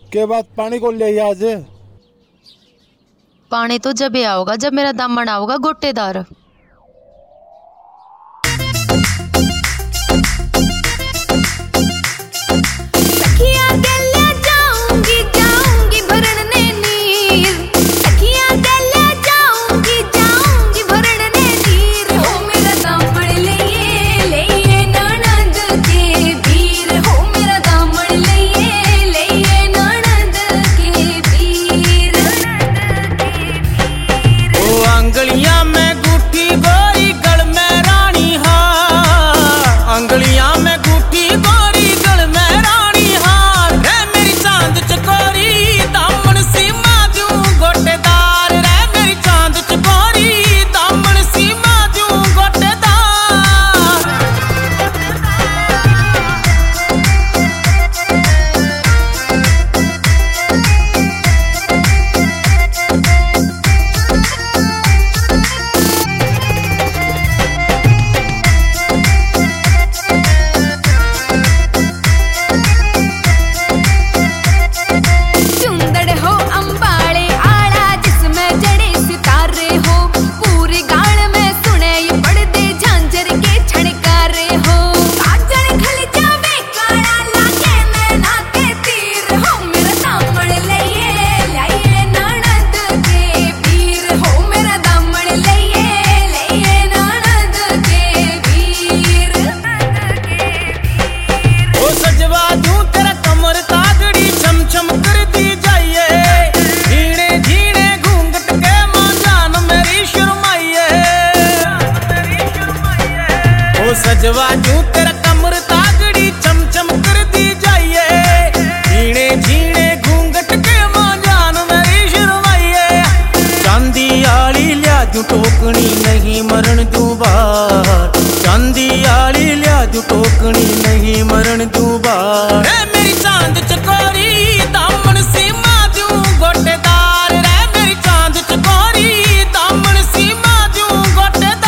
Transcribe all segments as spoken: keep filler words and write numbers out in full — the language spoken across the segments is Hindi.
के बाद पानी को ले आज। पानी तो जब ये आओगा जब मेरा दामन आओगा गोटेदार। अंगलियां में गुठी गोरी गल में रानी हार, अंगलियां में गुठी गोरी गल में रानी हार। रे मेरी चांद चकोरी दामन सीमा दूं गोटेदार, रे मेरी चांद चकोरी दामन सीमा दूं गोटेदार। सजवा जूं तेरा कमर तागड़ी चमचम कर दी जाइए, झीणे झीणे घूंघट के मां जान मेरी शर्माइए। चांदी आली लिया जूं टोकनी नहीं मरण दूबार, चांदी आली लिया जूं टोकनी नहीं मरण दूबार। रे मेरी चांद चकोरी दामन सीमा दूं गोटेदार, रे मेरी चांद चकोरी दामन सीमा दूं गोटेदार।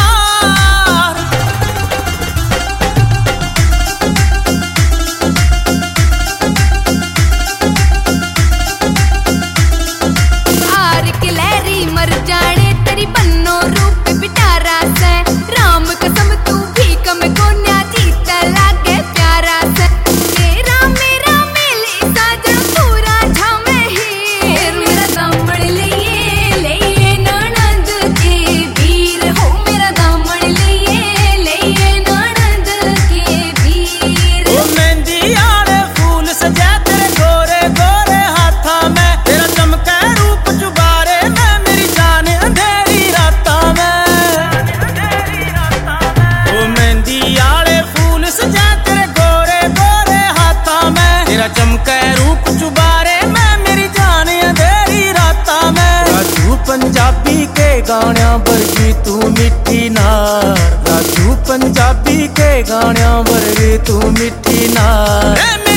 चमके रूप चुबारे मैं मेरी जान अंधेरी राता में। राजू पंजाबी के गाणिया वर्गी तू मिठी नार, राजू पंजाबी के गाणिया वर्गी तू मिठी नार।